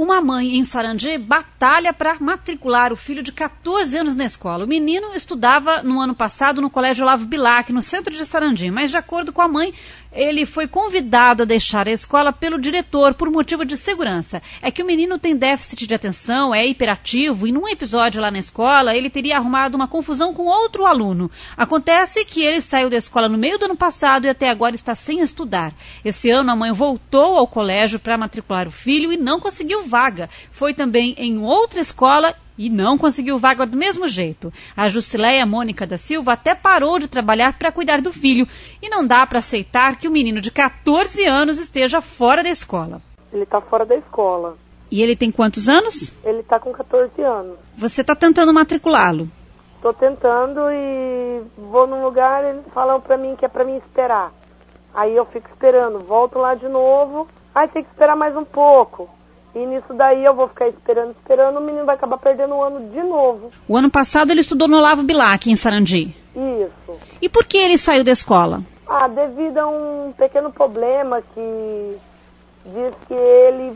Uma mãe em Sarandi batalha para matricular o filho de 14 anos na escola. O menino estudava no ano passado no Colégio Olavo Bilac, no centro de Sarandi, mas de acordo com a mãe, ele foi convidado a deixar a escola pelo diretor por motivo de segurança. É que o menino tem déficit de atenção, é hiperativo e num episódio lá na escola ele teria arrumado uma confusão com outro aluno. Acontece que ele saiu da escola no meio do ano passado e até agora está sem estudar. Esse ano a mãe voltou ao colégio para matricular o filho e não conseguiu vaga. Foi também em outra escola e não conseguiu vaga do mesmo jeito. A Jusileia Mônica da Silva até parou de trabalhar para cuidar do filho. E não dá para aceitar que o menino de 14 anos esteja fora da escola. Ele está fora da escola. E ele tem quantos anos? Ele está com 14 anos. Você está tentando matriculá-lo? Estou tentando e vou num lugar e eles falam para mim que é para mim esperar. Aí eu fico esperando, volto lá de novo. Aí tem que esperar mais um pouco. E nisso daí eu vou ficar esperando, o menino vai acabar perdendo o ano de novo. O ano passado ele estudou no Olavo Bilac, em Sarandi. Isso. E por que ele saiu da escola? Devido a um pequeno problema que diz que ele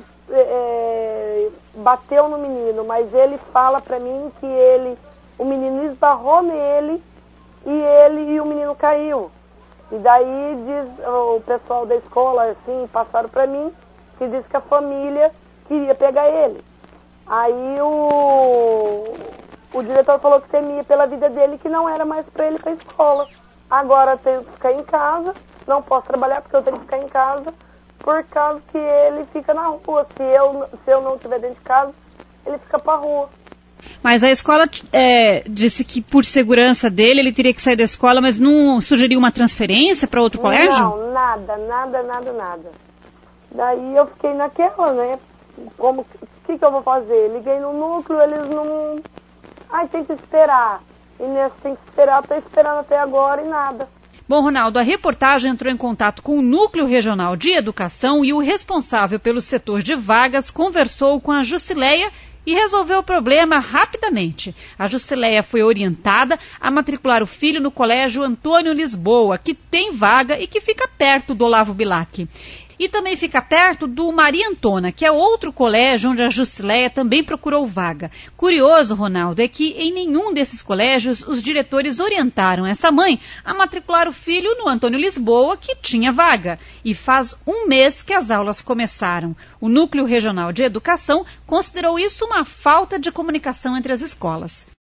bateu no menino, mas ele fala pra mim que o menino esbarrou nele e o menino caiu. E daí diz o pessoal da escola, assim, passaram pra mim, que diz que a família queria pegar ele. Aí o diretor falou que temia pela vida dele, que não era mais para ele ir para a escola. Agora eu tenho que ficar em casa, não posso trabalhar porque eu tenho que ficar em casa, por causa que ele fica na rua. Se eu não estiver dentro de casa, ele fica para a rua. Mas a escola disse que por segurança dele, ele teria que sair da escola, mas não sugeriu uma transferência para outro colégio? Não, nada. Daí eu fiquei naquela, né? O que eu vou fazer? Liguei no núcleo, eles não... tem que esperar. E nesse tem que esperar, estou esperando até agora e nada. Bom, Ronaldo, a reportagem entrou em contato com o Núcleo Regional de Educação e o responsável pelo setor de vagas conversou com a Jusileia e resolveu o problema rapidamente. A Jusileia foi orientada a matricular o filho no Colégio Antônio Lisboa, que tem vaga e que fica perto do Olavo Bilac. E também fica perto do Maria Antona, que é outro colégio onde a Jusileia também procurou vaga. Curioso, Ronaldo, é que em nenhum desses colégios os diretores orientaram essa mãe a matricular o filho no Antônio Lisboa, que tinha vaga. E faz um mês que as aulas começaram. O Núcleo Regional de Educação considerou isso uma falta de comunicação entre as escolas.